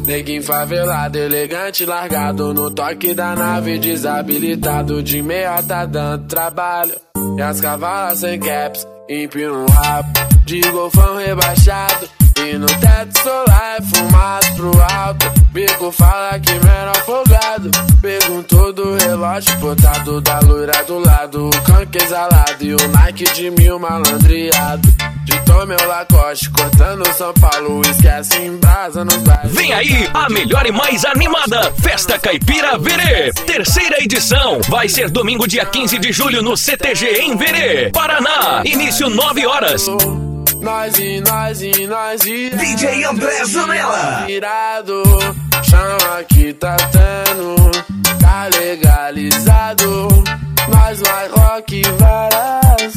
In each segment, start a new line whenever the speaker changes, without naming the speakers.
Neguinho favelado, elegante, largado no toque da nave, desabilitado de meia tá dando trabalho. E as cavalas sem caps, empina o rabo de golfão rebaixado. E no teto solar é fumado pro alto. Bico fala que menor folgado. Perguntou do relógio botado da loira do lado. O canque exalado e o Nike de 1000 malandreado. De tome o Lacoste, cortando São Paulo. Esquece em brasa nos bares.
Vem aí a melhor e mais animada Festa Caipira Verê. Terceira edição. Vai ser domingo dia 15 de julho no CTG em Verê, Paraná. Início 9 horas.
Nós e
DJ André Zanella.
Virado, chama que tá tendo, tá legalizado. Nós vai rock várias.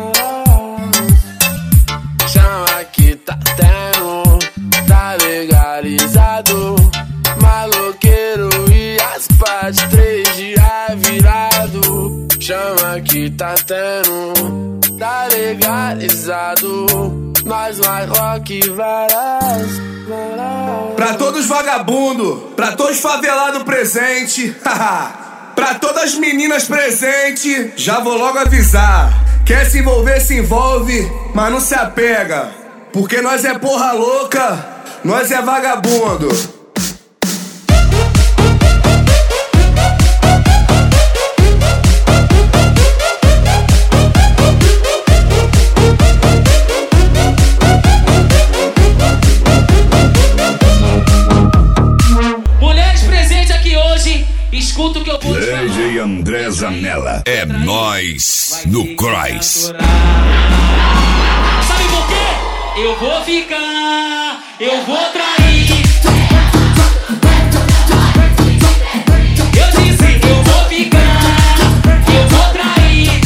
Chama que tá tendo, tá legalizado. Maloqueiro e as partes 3 dias virado. Chama que tá tendo, tá legalizado. Nós vai rock várias.
Pra todos vagabundo, pra todos favelados presente, pra todas as meninas presentes, já vou logo avisar. Quer se envolver, se envolve, mas não se apega. Porque nós é porra louca, nós é vagabundo.
Escuta o que eu vou te falar.
DJ André Zanella. É nóis no Cross.
Sabe por quê? Eu vou ficar, eu vou trair. Eu disse, eu vou ficar, eu vou trair.